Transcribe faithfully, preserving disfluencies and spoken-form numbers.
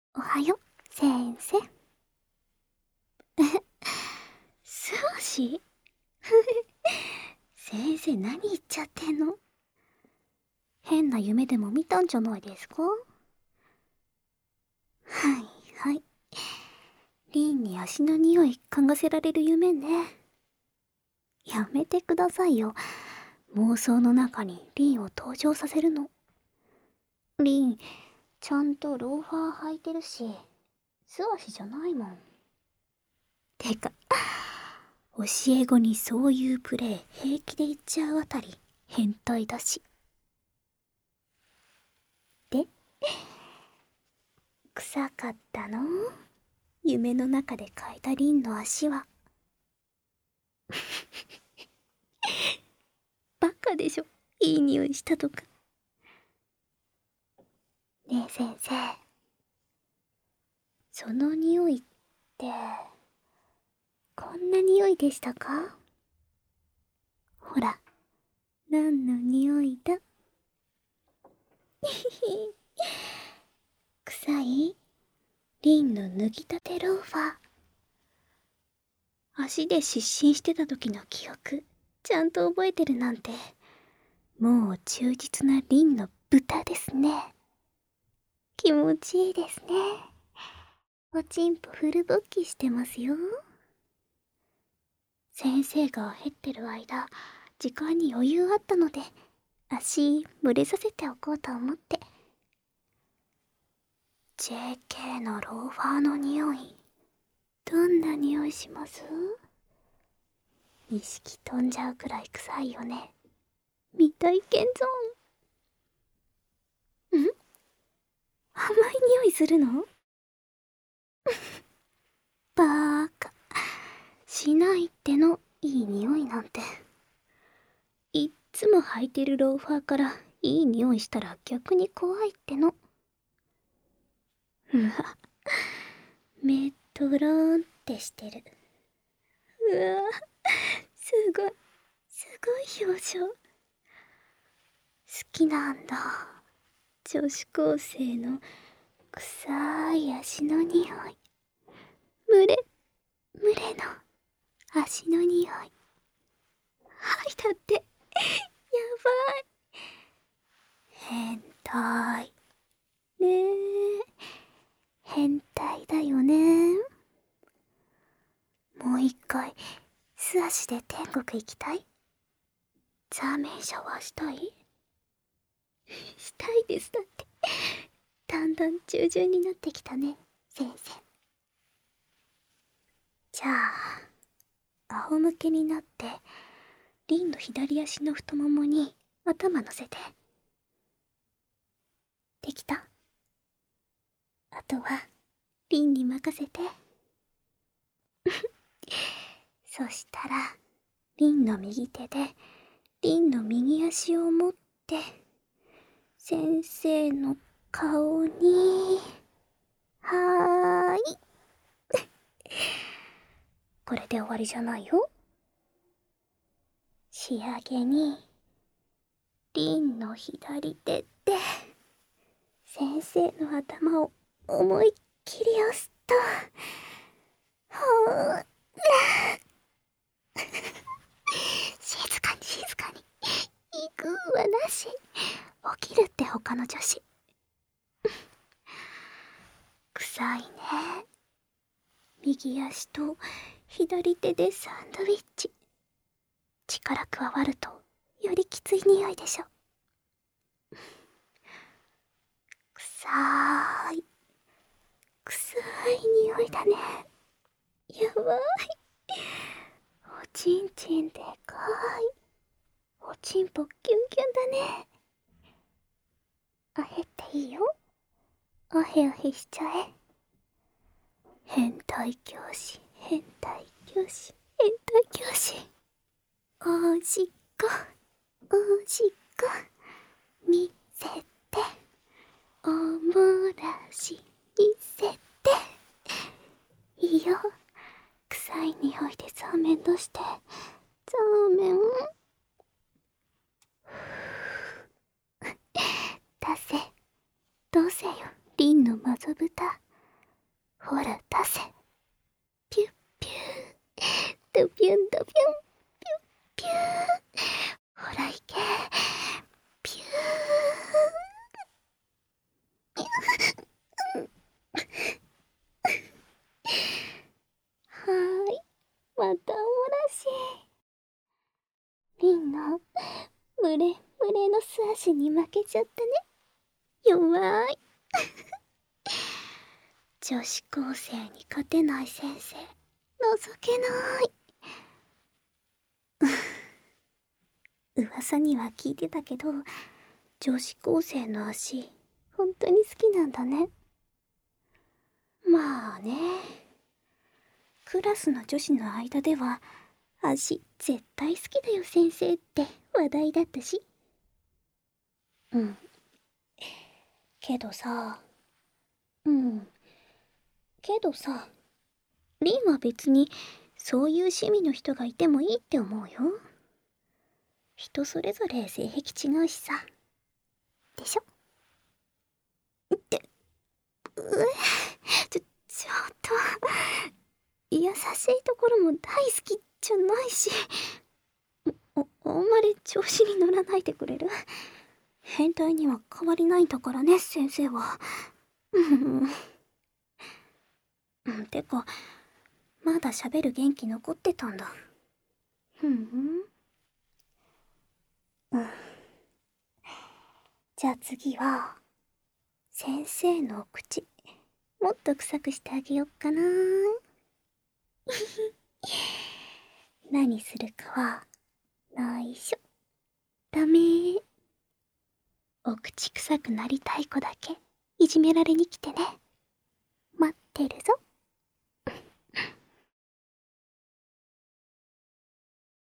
おはよう、先生。素足先生、何言っちゃってんの？変な夢でも見たんじゃないですか？はいはい。リンに足の匂い嗅がせられる夢ね。やめてくださいよ。妄想の中にリンを登場させるの。リン、ちゃんとローファー履いてるし、素足じゃないもん。てか、教え子にそういうプレイ平気で言っちゃうあたり変態だし。で、臭かったの？夢の中で嗅いだリンの足は。バカでしょ、いい匂いしたとか。ねえ先生、その匂いってこんな匂いでしたか？ほら、何の匂いだ？臭い？リンの脱ぎたてローファー。足で失神してた時の記憶ちゃんと覚えてるなんて、もう忠実なリンの豚ですね。気持ちいいですね。おちんぽフル勃起してますよ。先生が減ってる間、時間に余裕あったので、足蒸れさせておこうと思って。 ジェーケー のローファーの匂い、どんな匂いします？意識飛んじゃうくらい臭いよね。未体験ゾーン。ん？甘い匂いするの？バーカ。しないっての、いい匂いなんて。いっつも履いてるローファーからいい匂いしたら逆に怖いっての。うわ、目とろーんってしてる。うわ、すごい、すごい表情。好きなんだ。女子高生の臭い足の匂い。群れ、群れの足の匂い。はい、だって、やばい。変態。ねえ、変態だよね。もう一回、素足で天国行きたい？ザーメンシャワーしたい？したいです。だって、だんだん従順になってきたね、先生。じゃあ、仰向けになって、リンの左足の太ももに頭乗せて。できた？あとは、リンに任せて。そしたら、リンの右手で、リンの右足を持って、先生の顔に、はーい。これで終わりじゃないよ。仕上げに、リンの左手で、先生の頭を思いっきり押すと、ほーら。静かに静かに。行くはなし。起きるって他の女子。臭いね。右足と左手でサンドイッチ。力加わるとよりきつい匂いでしょ。臭い。臭い匂いだね。やばい。おちんちんでかい。おちんぽキュンキュンだね。あへっていいよ。あへあへしちゃえ。変態教師、変態教師、変態教師。おしっこ、おしっこ、見せて。おもらし、見せて。いいよ。臭い匂いでザーメン出して。ザーメン。出せ。どうせよ、リンのまぞぶた。 ほら出せ。ピュッピュー。ドピュンドピュン。ピュッピュー。ほらいけ。ピュー。はーい。またおもらし。リンの群れ群れの素足に負けちゃったね。弱い。女子高生に勝てない先生、情けない。噂には聞いてたけど、女子高生の足、本当に好きなんだね。まあね。クラスの女子の間では、足絶対好きだよ先生って話題だったし。うん。けどさ、うん。けどさ、リンは別にそういう趣味の人がいてもいいって思うよ。人それぞれ性癖違うしさ。でしょ？って、うえ、ちょ、ちょっと、優しいところも大好きじゃないし、お、あんまり調子に乗らないでくれる？変態には変わりないんだからね、先生は。うん。てか、まだ喋る元気残ってたんだ。ふんふん。うん。じゃあ次は、先生のお口、もっと臭くしてあげよっかな。何するかは、内緒。ダメー。お口臭くなりたい子だけ、いじめられに来てね。待ってるぞ。